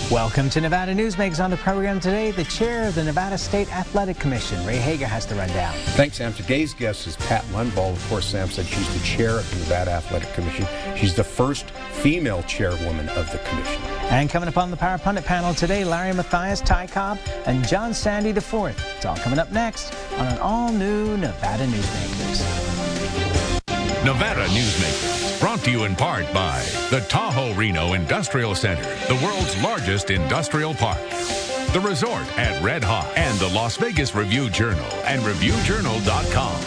Welcome to Nevada Newsmakers. On the program today, the chair of the Nevada State Athletic Commission, Ray Hager, has the rundown. Thanks, Sam. Today's guest is Pat Lundvall. Of course, Sam said she's the chair of the Nevada Athletic Commission. She's the first female chairwoman of the commission. And coming up on the Power Pundit panel today, Larry Mathias, Ty Cobb, and John Sandy IV. It's all coming up next on an all-new Nevada Newsmakers. Nevada Newsmakers, brought to you in part by the Tahoe Reno Industrial Center, the world's largest industrial park, the resort at Red Hawk, and the Las Vegas Review-Journal and ReviewJournal.com.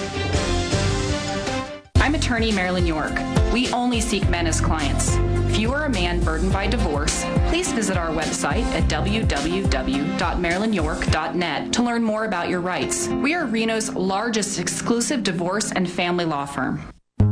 I'm attorney Marilyn York. We only seek men as clients. If you are a man burdened by divorce, please visit our website at www.marilynyork.net to learn more about your rights. We are Reno's largest exclusive divorce and family law firm.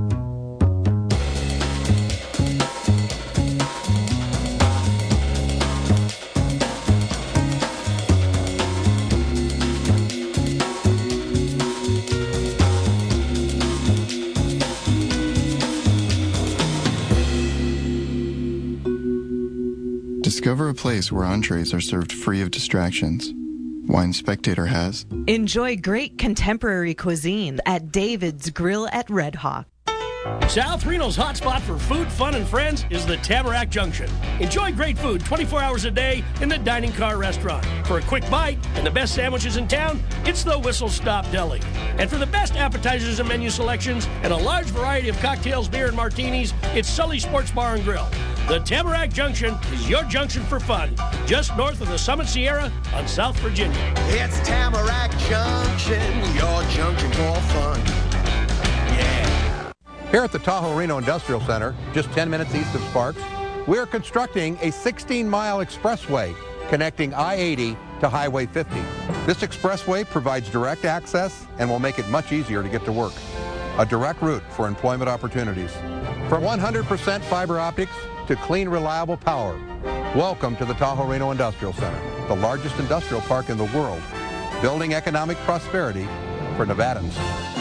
Discover a place where entrees are served free of distractions. Wine Spectator has. Enjoy great contemporary cuisine at David's Grill at Red Hawk. South Reno's hotspot for food, fun, and friends is the Tamarack Junction. Enjoy great food 24 hours a day in the Dining Car Restaurant. For a quick bite and the best sandwiches in town, it's the Whistle Stop Deli. And for the best appetizers and menu selections and a large variety of cocktails, beer, and martinis, it's Sully Sports Bar and Grill. The Tamarack Junction is your junction for fun, just north of the Summit Sierra on South Virginia. It's Tamarack Junction, your junction for fun. Yeah. Here at the Tahoe Reno Industrial Center, just 10 minutes east of Sparks, we're constructing a 16-mile expressway connecting I-80 to Highway 50. This expressway provides direct access and will make it much easier to get to work. A direct route for employment opportunities. From 100% fiber optics to clean, reliable power. Welcome to the Tahoe Reno Industrial Center, the largest industrial park in the world, building economic prosperity for Nevadans.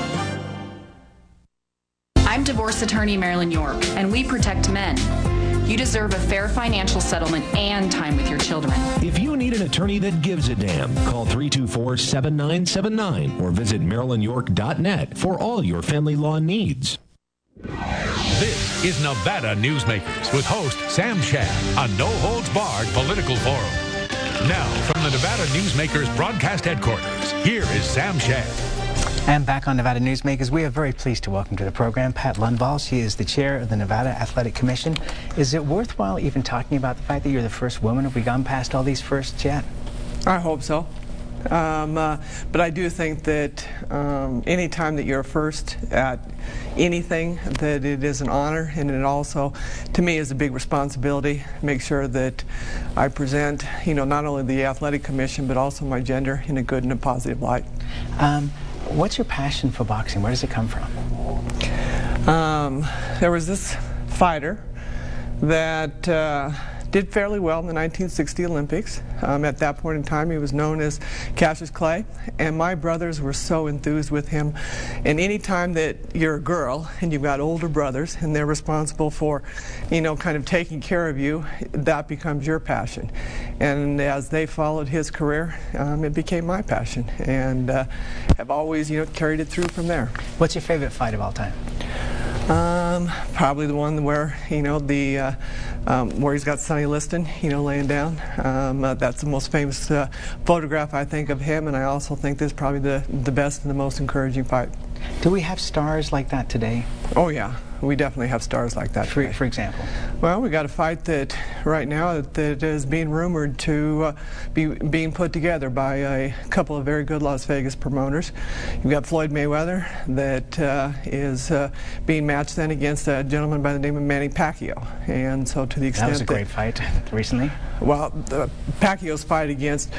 I'm divorce attorney Marilyn York, and we protect men. You deserve a fair financial settlement and time with your children. If you need an attorney that gives a damn, call 324-7979 or visit MarilynYork.net for all your family law needs. This is Nevada Newsmakers with host Sam Shad, a no-holds-barred political forum. Now, from the Nevada Newsmakers broadcast headquarters, here is Sam Shad. And back on Nevada Newsmakers, we are very pleased to welcome to the program Pat Lundvall. She is the chair of the Nevada Athletic Commission. Is it worthwhile even talking about the fact that you're the first woman? Have we gone past all these firsts yet? I hope so. But I do think that any time that you're first at anything, that it is an honor, and it also, to me, is a big responsibility. Make sure that I present, not only the Athletic Commission, but also my gender in a good and a positive light. What's your passion for boxing? Where does it come from? There was this fighter that did fairly well in the 1960 Olympics. At that point in time, he was known as Cassius Clay, and my brothers were so enthused with him. And any time that you're a girl and you've got older brothers and they're responsible for, kind of taking care of you, that becomes your passion. And as they followed his career, it became my passion, and have always, carried it through from there. What's your favorite fight of all time? Probably the one where, where he's got Sonny Liston, laying down. That's the most famous photograph, I think, of him, and I also think this is probably the best and the most encouraging fight. Do we have stars like that today? Oh, yeah. We definitely have stars like that today. For example? Well, we got a fight that right now that is being rumored to be being put together by a couple of very good Las Vegas promoters. You've got Floyd Mayweather that is being matched then against a gentleman by the name of Manny Pacquiao. And so to the extent that was a great fight recently. Well, Pacquiao's fight against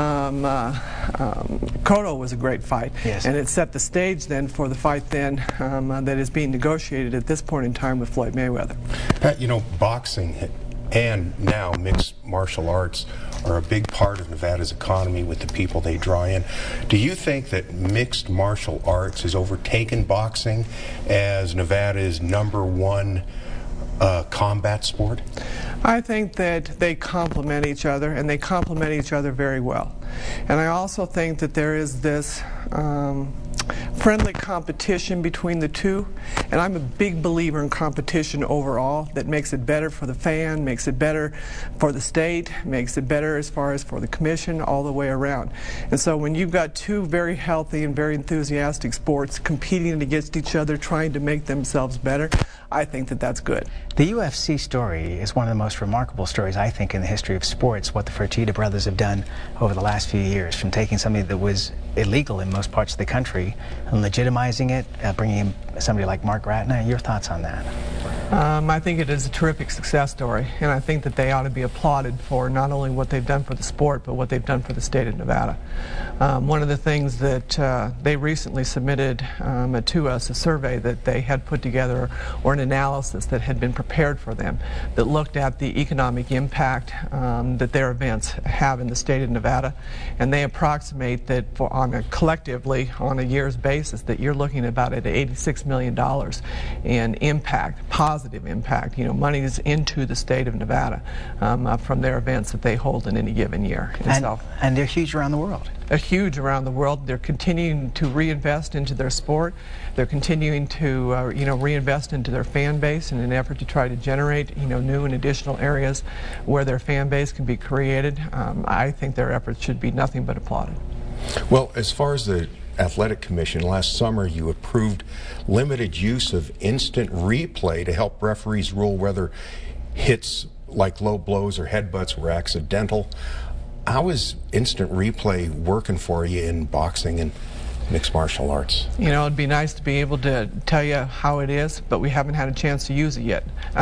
Cotto was a great fight. Yes. And it set the stage then for the fight then that is being negotiated at this point in time with Floyd Mayweather. Pat, boxing and now mixed martial arts are a big part of Nevada's economy with the people they draw in. Do you think that mixed martial arts has overtaken boxing as Nevada's #1 combat sport? I think that they complement each other, and they complement each other very well. And I also think that there is this friendly competition between the two, and I'm a big believer in competition overall. That makes it better for the fan, makes it better for the state, makes it better as far as for the commission, all the way around. And so when you've got two very healthy and very enthusiastic sports competing against each other, trying to make themselves better, I think that that's good. The UFC story is one of the most remarkable stories, I think, in the history of sports, what the Fertitta brothers have done over the last few years, from taking something that was illegal in most parts of the country and legitimizing it, bringing in somebody like Mark Ratner. Your thoughts on that? I think it is a terrific success story, and I think that they ought to be applauded for not only what they've done for the sport, but what they've done for the state of Nevada. One of the things that they recently submitted to us, a survey that they had put together, or an analysis that had been prepared for them, that looked at the economic impact that their events have in the state of Nevada, and they approximate that collectively on a year's basis that you're looking about at $86 million in impact, positive impact, monies into the state of Nevada from their events that they hold in any given year. And they're huge around the world. They're huge around the world. They're continuing to reinvest into their sport. They're continuing to reinvest into their fan base in an effort to try to generate new and additional areas where their fan base can be created. I think their efforts should be nothing but applauded. Well, as far as the Athletic Commission, last summer you approved limited use of instant replay to help referees rule whether hits like low blows or headbutts were accidental. How is instant replay working for you in boxing and mixed martial arts? It'd be nice to be able to tell you how it is, but we haven't had a chance to use it yet.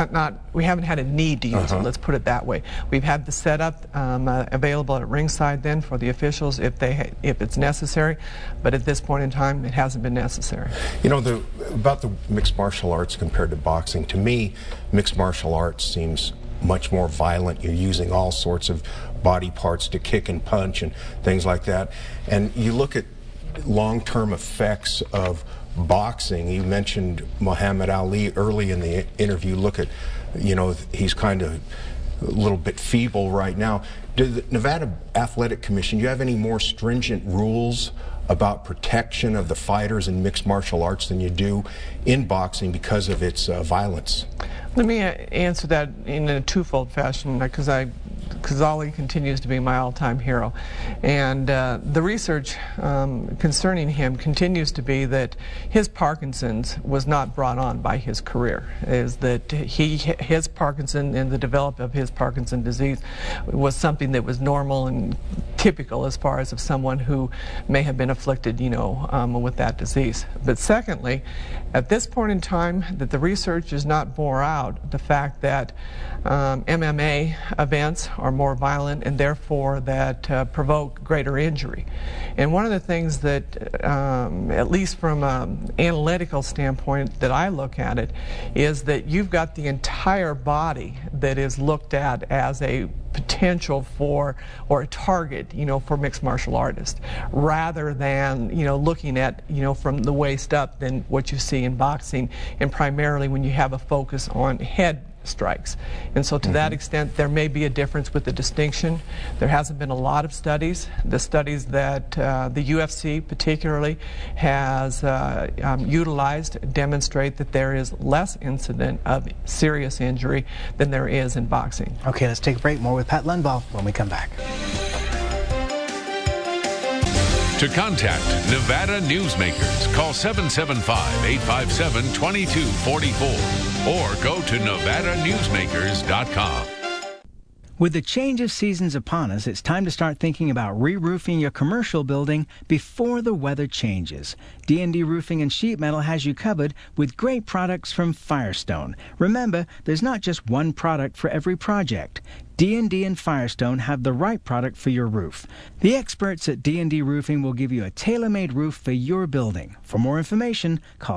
We haven't had a need to use it, let's put it that way. We've had the setup available at ringside then for the officials if it's necessary, but at this point in time, it hasn't been necessary. About the mixed martial arts compared to boxing, to me, mixed martial arts seems much more violent. You're using all sorts of body parts to kick and punch and things like that. And you look at long-term effects of boxing. You mentioned Muhammad Ali early in the interview. Look at, he's kind of a little bit feeble right now. Did the Nevada Athletic Commission, do you have any more stringent rules about protection of the fighters in mixed martial arts than you do in boxing because of its violence? Let me answer that in a twofold fashion, because Ali continues to be my all-time hero. And the research concerning him continues to be that his Parkinson's was not brought on by his career, is that his Parkinson and the development of his Parkinson disease was something that was normal and typical as far as of someone who may have been afflicted, with that disease. But secondly, at this point in time, that the research does not bore out the fact that MMA events are more violent and therefore that provoke greater injury. And one of the things that, at least from an analytical standpoint that I look at it, is that you've got the entire body that is looked at as a potential for, or a target, for mixed martial artists, rather than, looking at, from the waist up than what you see in boxing, and primarily when you have a focus on head strikes. And so to that extent, there may be a difference with the distinction. There hasn't been a lot of studies. The studies that the UFC particularly has utilized demonstrate that there is less incident of serious injury than there is in boxing. Okay, let's take a break. More with Pat Lundvall when we come back. To contact Nevada Newsmakers, call 775-857-2244 or go to NevadaNewsmakers.com. With the change of seasons upon us, it's time to start thinking about re-roofing your commercial building before the weather changes. D&D Roofing and Sheet Metal has you covered with great products from Firestone. Remember, there's not just one product for every project. D&D and Firestone have the right product for your roof. The experts at D&D Roofing will give you a tailor-made roof for your building. For more information, call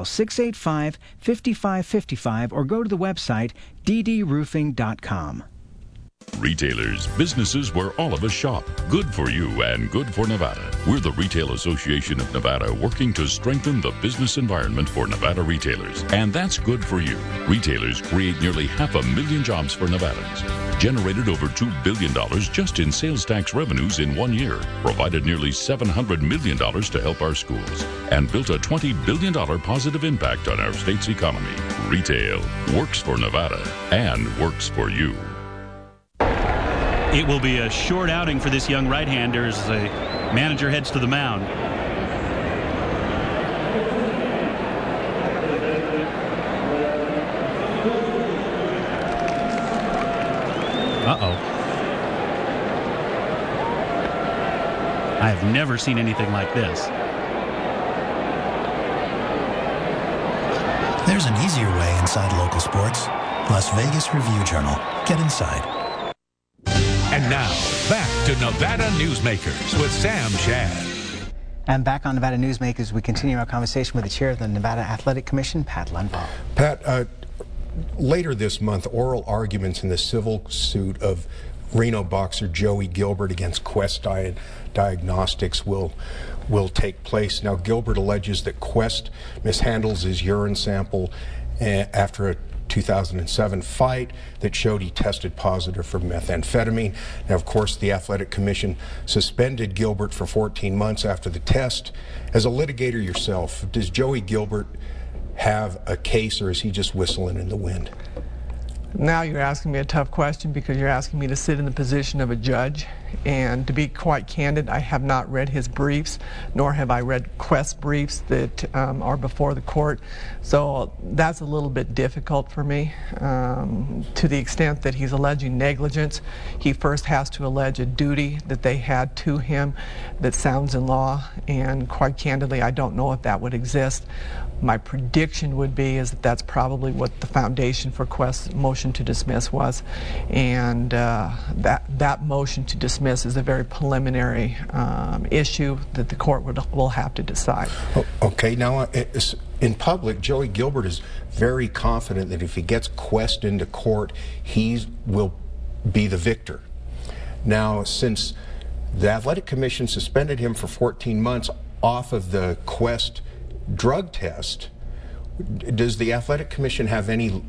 685-5555 or go to the website ddroofing.com. Retailers, businesses where all of us shop. Good for you and good for Nevada. We're the Retail Association of Nevada, working to strengthen the business environment for Nevada retailers. And that's good for you. Retailers create nearly 500,000 jobs for Nevadans, generated over $2 billion just in sales tax revenues in 1 year, provided nearly $700 million to help our schools, and built a $20 billion positive impact on our state's economy. Retail works for Nevada and works for you. It will be a short outing for this young right-hander as the manager heads to the mound. Uh-oh. I have never seen anything like this. There's an easier way inside local sports. Las Vegas Review-Journal. Get inside. And now, back to Nevada Newsmakers with Sam Shad. And back on Nevada Newsmakers, we continue our conversation with the chair of the Nevada Athletic Commission, Pat Lundvall. Pat, later this month, oral arguments in the civil suit of Reno boxer Joey Gilbert against Quest Diagnostics will take place. Now, Gilbert alleges that Quest mishandles his urine sample after a 2007 fight that showed he tested positive for methamphetamine. Now, of course, the Athletic Commission suspended Gilbert for 14 months after the test. As a litigator yourself, does Joey Gilbert have a case, or is he just whistling in the wind? Now you're asking me a tough question, because you're asking me to sit in the position of a judge. And to be quite candid, I have not read his briefs, nor have I read Quest briefs that are before the court. So that's a little bit difficult for me. To the extent that he's alleging negligence, he first has to allege a duty that they had to him that sounds in law. And quite candidly, I don't know if that would exist. My prediction would be is that that's probably what the foundation for Quest's motion to dismiss was, and that motion to dismiss is a very preliminary issue that the court will have to decide. Okay, now in public, Joey Gilbert is very confident that if he gets Quest into court, he will be the victor. Now, since the Athletic Commission suspended him for 14 months off of the Quest drug test, does the Athletic Commission have any,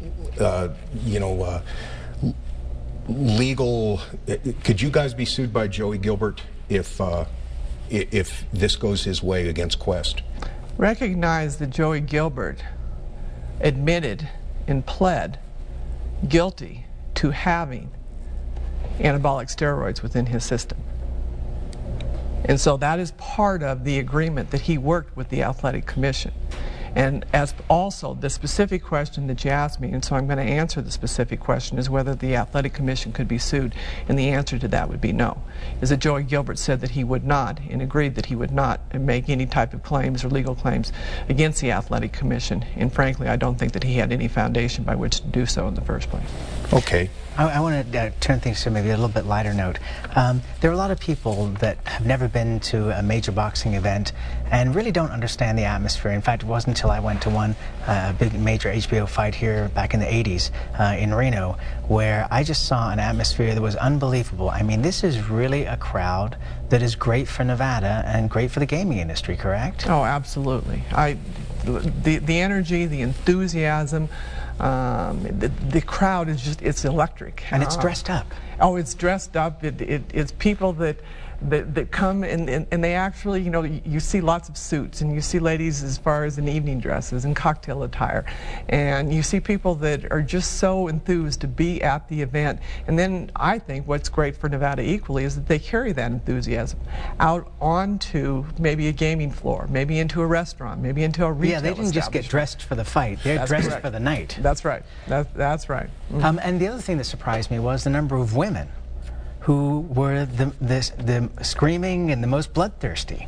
legal? Could you guys be sued by Joey Gilbert if this goes his way against Quest? Recognize that Joey Gilbert admitted and pled guilty to having anabolic steroids within his system. And so that is part of the agreement that he worked with the Athletic Commission. And as also the specific question that you asked me, and so I'm going to answer the specific question, is whether the Athletic Commission could be sued, and the answer to that would be no. Is that Joey Gilbert said that he would not, and agreed that he would not make any type of claims or legal claims against the Athletic Commission, and frankly I don't think that he had any foundation by which to do so in the first place. Okay. I want to turn things to maybe a little bit lighter note. There are a lot of people that have never been to a major boxing event and really don't understand the atmosphere. In fact, it wasn't until I went to one big major HBO fight here back in the 80s in Reno where I just saw an atmosphere that was unbelievable. I mean, this is really a crowd that is great for Nevada and great for the gaming industry, correct? Oh, absolutely. The energy, the enthusiasm, the crowd is just, it's electric. And it's dressed up. Oh, it's dressed up. It's people that come and they actually, you know, you see lots of suits, and you see ladies as far as in evening dresses and cocktail attire, and you see people that are just so enthused to be at the event. And then I think what's great for Nevada equally is that they carry that enthusiasm out onto maybe a gaming floor, maybe into a restaurant, maybe into a retail establishment. Yeah, they didn't just get dressed for the fight. They're dressed for the night. That's right. That's right. Mm-hmm. And the other thing that surprised me was the number of women who were the screaming and the most bloodthirsty.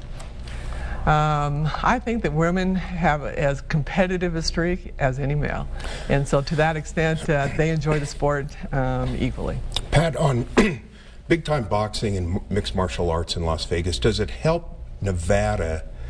I think that women have as competitive a streak as any male, and so to that extent they enjoy the sport equally. Pat, on big-time boxing and mixed martial arts in Las Vegas, does it help Nevada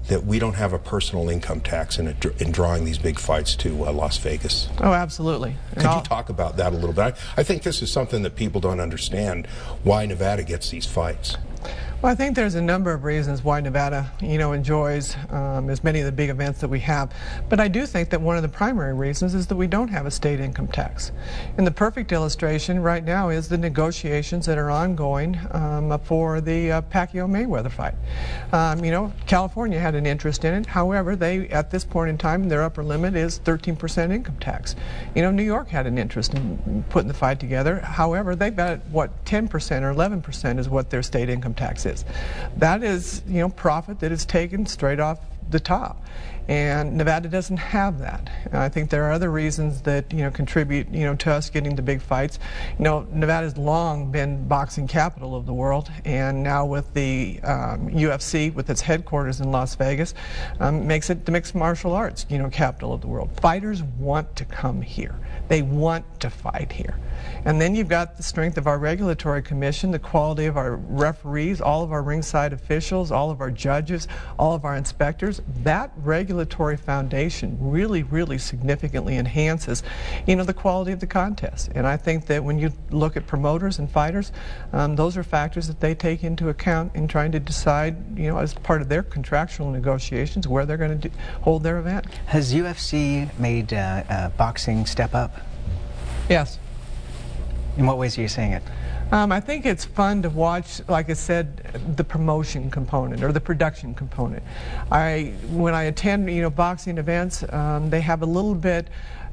that we don't have a personal income tax in drawing these big fights to Las Vegas? Oh, absolutely. Could you talk about that a little bit? I think this is something that people don't understand, why Nevada gets these fights. Well, I think there's a number of reasons why Nevada, enjoys as many of the big events that we have. But I do think that one of the primary reasons is that we don't have a state income tax. And the perfect illustration right now is the negotiations that are ongoing for the Pacquiao-Mayweather fight. California had an interest in it. However, they, at this point in time, their upper limit is 13% income tax. New York had an interest in putting the fight together. However, they've got, 10% or 11% is what their state income tax is. That is, profit that is taken straight off the top. And Nevada doesn't have that. And I think there are other reasons that, contribute, to us getting the big fights. Nevada's long been boxing capital of the world, and now with the UFC, with its headquarters in Las Vegas, makes it the mixed martial arts, capital of the world. Fighters want to come here. They want to fight here. And then you've got the strength of our regulatory commission, the quality of our referees, all of our ringside officials, all of our judges, all of our inspectors. That regulatory foundation really, really significantly enhances, the quality of the contest. And I think that when you look at promoters and fighters, those are factors that they take into account in trying to decide, as part of their contractual negotiations, where they're going to hold their event. Has UFC made boxing step up? Yes. In what ways are you seeing it? I think it's fun to watch, like I said, the promotion component or the production component. When I attend, boxing events, they have a little bit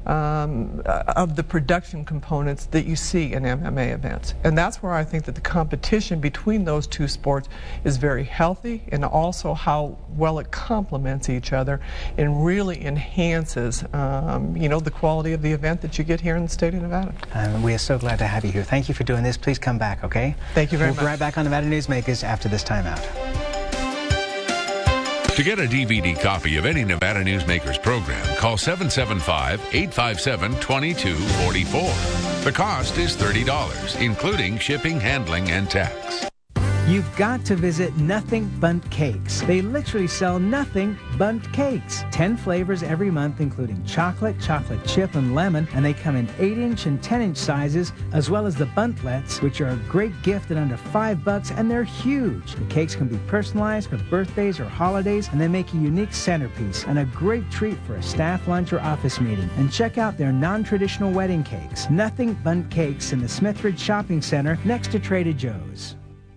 of the production components that you see in MMA events. And that's where I think that the competition between those two sports is very healthy, and also how well it complements each other and really enhances, the quality of the event that you get here in the state of Nevada. We are so glad to have you here. Thank you for doing this. Please come back, okay? Thank you very much. We'll be right back on Nevada Newsmakers after this timeout. To get a DVD copy of any Nevada Newsmakers program, call 775-857-2244. The cost is $30, including shipping, handling, and tax. You've got to visit Nothing Bundt Cakes. They literally sell nothing but cakes. 10 flavors every month, including chocolate, chocolate chip, and lemon, and they come in 8-inch and 10-inch sizes, as well as the Bundtlets, which are a great gift at under $5, and they're huge. The cakes can be personalized for birthdays or holidays, and they make a unique centerpiece and a great treat for a staff lunch or office meeting. And check out their non-traditional wedding cakes. Nothing Bundt Cakes in the Smithridge Shopping Center next to Trader Joe's.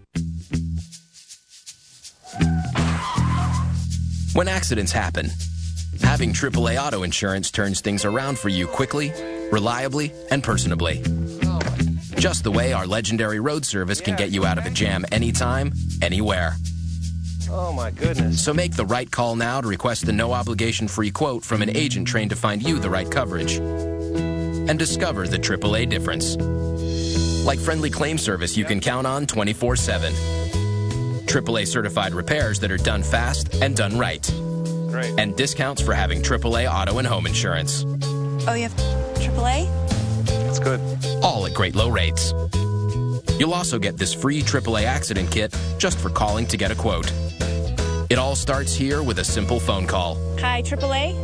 When accidents happen, having AAA auto insurance turns things around for you quickly, reliably, and personably. Just the way our legendary road service can get you out of a jam anytime, anywhere. Oh my goodness. So make the right call now to request the no-obligation free quote from an agent trained to find you the right coverage. And discover the AAA difference. Like friendly claim service you can count on 24/7. AAA certified repairs that are done fast and done right. Great. And discounts for having AAA auto and home insurance. Oh, you have AAA? That's good. All at great low rates. You'll also get this free AAA accident kit just for calling to get a quote. It all starts here with a simple phone call. Hi, AAA?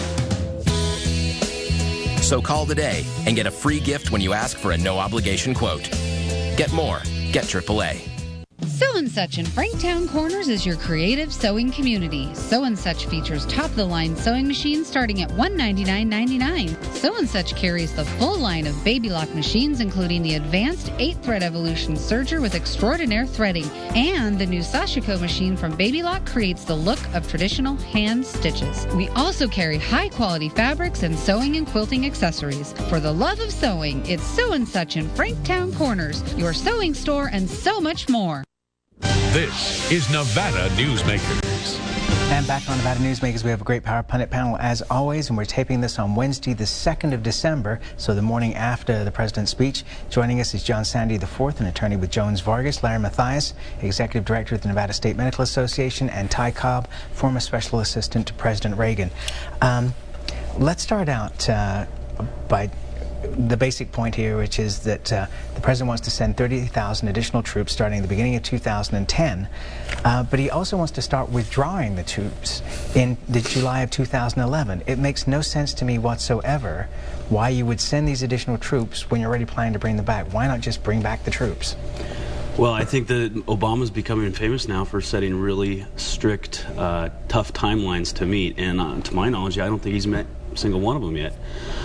So call today and get a free gift when you ask for a no-obligation quote. Get more. Get AAA. Sew and Such in Franktown Corners is your creative sewing community. Sew and Such features top-of-the-line sewing machines starting at $199.99. Sew and Such carries the full line of Baby Lock machines, including the advanced 8-thread Evolution Serger with extraordinaire threading. And the new Sashiko machine from Baby Lock creates the look of traditional hand stitches. We also carry high-quality fabrics and sewing and quilting accessories. For the love of sewing, it's Sew and Such in Franktown Corners, your sewing store, and so much more. This is Nevada Newsmakers. And back on Nevada Newsmakers, we have a great Power Pundit panel as always, and we're taping this on Wednesday, the 2nd of December, so the morning after the President's speech. Joining us is John Sandy IV, an attorney with Jones Vargas, Larry Mathias, Executive Director of the Nevada State Medical Association, and Ty Cobb, former Special Assistant to President Reagan. Let's start out by the basic point here, which is that the president wants to send 30,000 additional troops starting at the beginning of 2010, but he also wants to start withdrawing the troops in the July of 2011. It makes no sense to me whatsoever why you would send these additional troops when you're already planning to bring them back. Why not just bring back the troops? Well, I think that Obama's becoming famous now for setting really strict, tough timelines to meet, and to my knowledge, I don't think he's met a single one of them yet.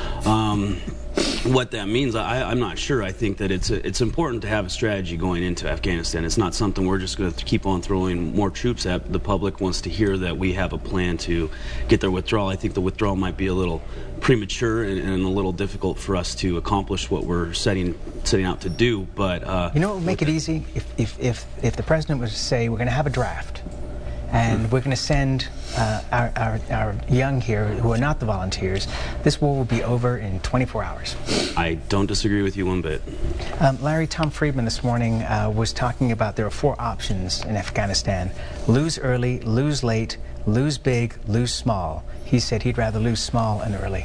What that means, I'm not sure. I think that it's important to have a strategy going into Afghanistan. It's not something we're just going to keep on throwing more troops at. The public wants to hear that we have a plan to get their withdrawal. I think the withdrawal might be a little premature and a little difficult for us to accomplish what we're setting out to do. But you know what would make it easy? If the president was to say, we're going to have a draft, and we're going to send our young here who are not the volunteers, this war will be over in 24 hours. I don't disagree with you one bit. Larry, Tom Friedman this morning was talking about there are 4 options in Afghanistan: lose early, lose late, lose big, lose small. He said he'd rather lose small and early.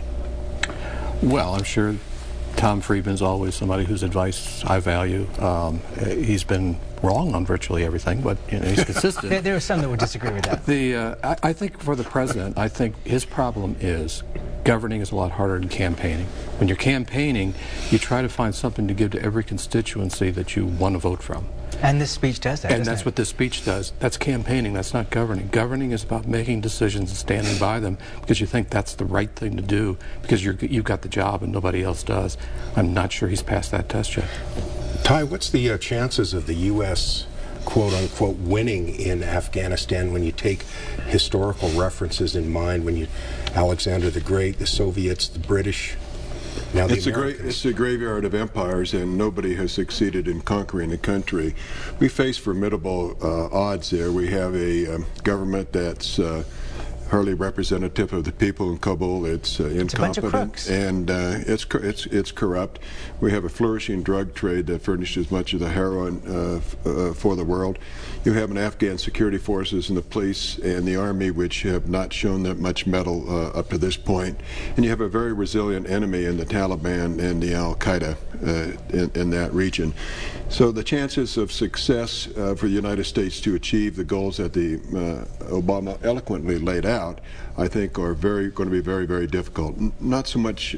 Well, I'm sure Tom Friedman's always somebody whose advice I value. He's been wrong on virtually everything, but he's consistent. There are some that would disagree with that. I think for the president, I think his problem is governing is a lot harder than campaigning. When you're campaigning, you try to find something to give to every constituency that you want to vote from. And this speech does that, and that's what this speech does. That's campaigning. That's not governing. Governing is about making decisions and standing by them because you think that's the right thing to do because you've got the job and nobody else does. I'm not sure he's passed that test yet. Ty, what's the chances of the U.S. quote-unquote winning in Afghanistan when you take historical references in mind, when you Alexander the Great, the Soviets, the British? Now it's a graveyard of empires, and nobody has succeeded in conquering a country. We face formidable odds there. We have a government that's hardly representative of the people in Kabul. It's incompetent, and it's corrupt. We have a flourishing drug trade that furnishes much of the heroin for the world. You have an Afghan security forces and the police and the army which have not shown that much mettle up to this point. And you have a very resilient enemy in the Taliban and the Al-Qaeda in that region. So the chances of success for the United States to achieve the goals that the Obama eloquently laid out, I think, are going to be very, very difficult. Not so much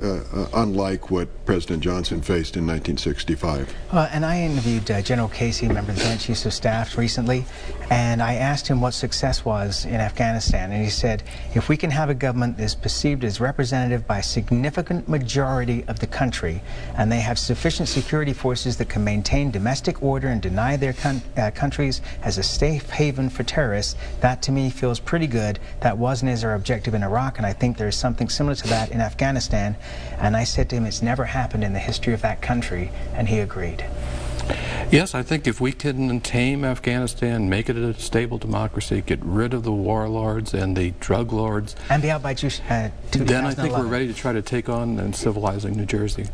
unlike what President Johnson faced in 1965. And I interviewed General Casey, member of the Joint Chiefs of Staff, recently, and I asked him what success was in Afghanistan, and he said, if we can have a government that is perceived as representative by a significant majority of the country, and they have sufficient security forces that can maintain domestic order and deny their countries as a safe haven for terrorists, that to me feels pretty good. That wasn't as our objective in Iraq, and I think there's something similar to that in Afghanistan. And I said to him, it's never happened in the history of that country, and he agreed. Yes, I think if we can tame Afghanistan, make it a stable democracy, get rid of the warlords and the drug lords, and be out by 2011. Then I think we're ready to try to take on and civilizing New Jersey.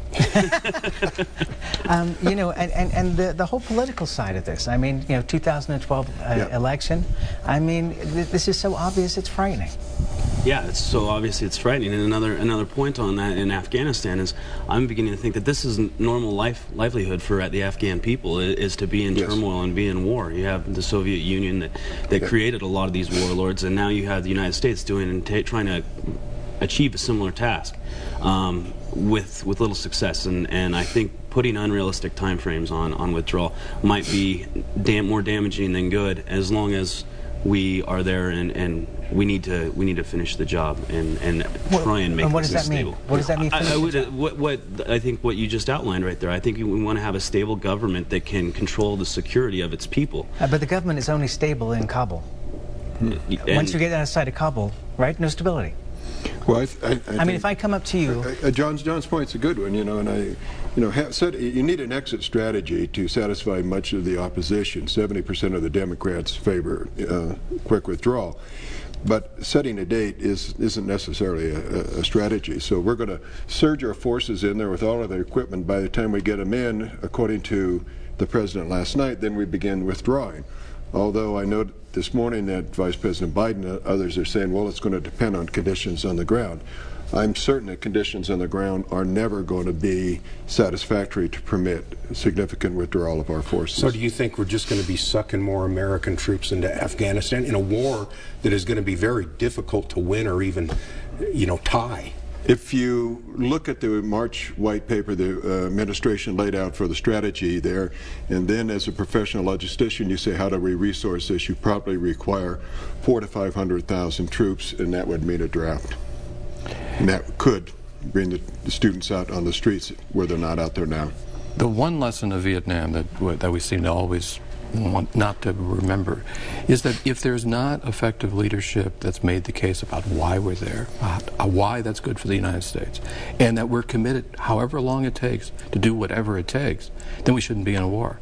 You know, and the whole political side of this. I mean, you know, 2012 election. I mean, this is so obvious, it's frightening. Yeah, it's so obviously it's frightening. And another point on that in Afghanistan is I'm beginning to think that this is normal livelihood for the Afghan people is to be in turmoil and be in war. You have the Soviet Union that created a lot of these warlords, and now you have the United States doing and trying to achieve a similar task with little success. And I think putting unrealistic timeframes on withdrawal might be more damaging than good, as long as we are there and we need to finish the job and try and make this stable. What does that mean? I think what you just outlined right there. I think we want to have a stable government that can control the security of its people. But the government is only stable in Kabul. Once you get outside of Kabul, right? No stability. Well, I mean, if I come up to you, John's point's a good one, you know, and you need an exit strategy to satisfy much of the opposition. 70% of the Democrats favor quick withdrawal, but setting a date isn't necessarily a strategy. So we're going to surge our forces in there with all of their equipment. By the time we get them in, according to the president last night, then we begin withdrawing. Although I know this morning that Vice President Biden and others are saying, well, it's going to depend on conditions on the ground. I'm certain that conditions on the ground are never going to be satisfactory to permit significant withdrawal of our forces. So do you think we're just going to be sucking more American troops into Afghanistan in a war that is going to be very difficult to win or even, tie? If you look at the March white paper the administration laid out for the strategy there, and then as a professional logistician you say, how do we resource this? You probably require 400,000 to 500,000 troops, and that would mean a draft. And that could bring the students out on the streets where they're not out there now. The one lesson of Vietnam that we seem to always want not to remember is that if there's not effective leadership that's made the case about why we're there, why that's good for the United States, and that we're committed however long it takes to do whatever it takes, then we shouldn't be in a war.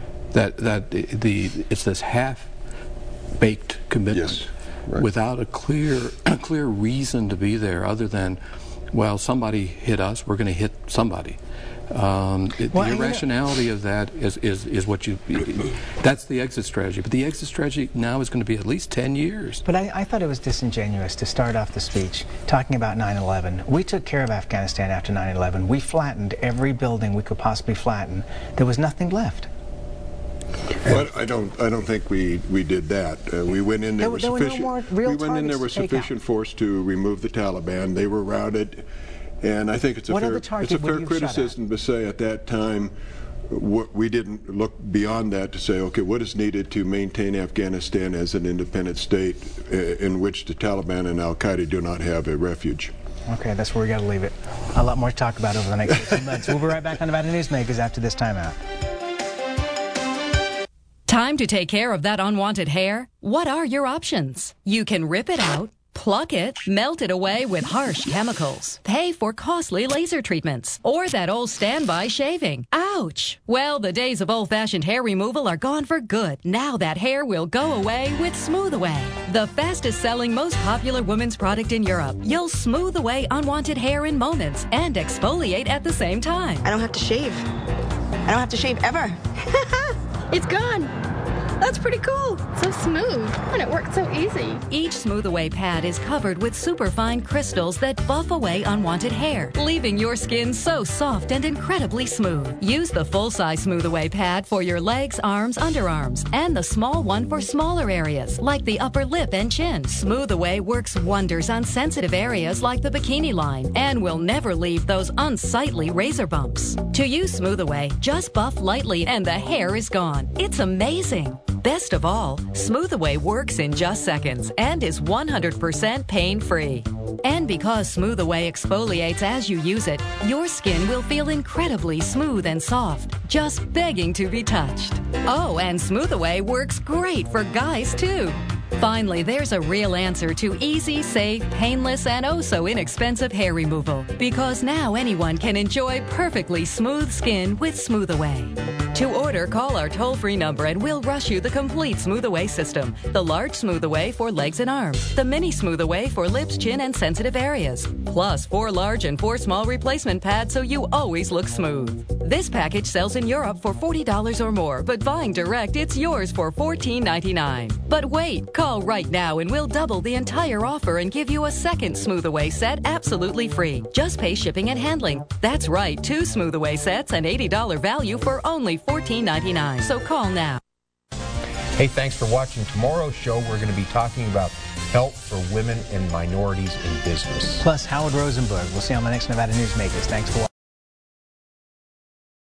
It's this half-baked commitment. Yes. Right. Without a clear reason to be there other than, well, somebody hit us, we're going to hit somebody. The irrationality of that is what that's the exit strategy. But the exit strategy now is going to be at least 10 years. But I thought it was disingenuous to start off the speech talking about 9/11. We took care of Afghanistan after 9/11. We flattened every building we could possibly flatten. There was nothing left. Well, I don't think we did that. We went in there with sufficient. No more real we went in there with sufficient force to remove the Taliban. They were routed, and I think it's a fair criticism to say at that time we didn't look beyond that to say, okay, what is needed to maintain Afghanistan as an independent state in which the Taliban and Al Qaeda do not have a refuge. Okay, that's where we got to leave it. A lot more to talk about over the next 15 months. We'll be right back on Nevada Newsmakers after this timeout. Time to take care of that unwanted hair? What are your options? You can rip it out, pluck it, melt it away with harsh chemicals, pay for costly laser treatments, or that old standby shaving. Ouch! Well, the days of old-fashioned hair removal are gone for good. Now that hair will go away with Smooth Away, the fastest-selling, most popular women's product in Europe. You'll smooth away unwanted hair in moments and exfoliate at the same time. I don't have to shave. I don't have to shave ever. It's gone. That's pretty cool. So smooth, and it works so easy. Each Smooth Away pad is covered with superfine crystals that buff away unwanted hair, leaving your skin so soft and incredibly smooth. Use the full-size Smooth Away pad for your legs, arms, underarms, and the small one for smaller areas, like the upper lip and chin. Smooth Away works wonders on sensitive areas like the bikini line, and will never leave those unsightly razor bumps. To use Smooth Away, just buff lightly and the hair is gone. It's amazing. Best of all, Smooth Away works in just seconds and is 100% pain-free. And because Smooth Away exfoliates as you use it, your skin will feel incredibly smooth and soft, just begging to be touched. Oh, and Smooth Away works great for guys, too. Finally, there's a real answer to easy, safe, painless, and oh-so-inexpensive hair removal. Because now anyone can enjoy perfectly smooth skin with Smooth Away. To order, call our toll-free number and we'll rush you the complete Smooth Away system. The large Smooth Away for legs and arms. The mini Smooth Away for lips, chin, and sensitive areas. Plus 4 large and 4 small replacement pads so you always look smooth. This package sells in Europe for $40 or more, but buying direct, it's yours for $14.99. But wait, call right now and we'll double the entire offer and give you a second Smooth Away set absolutely free. Just pay shipping and handling. That's right, 2 Smooth Away sets and $80 value for only $14.99. So call now. Hey, thanks for watching tomorrow's show. We're going to be talking about help for women and minorities in business. Plus Howard Rosenberg. We'll see you on the next Nevada Newsmakers. Thanks for watching.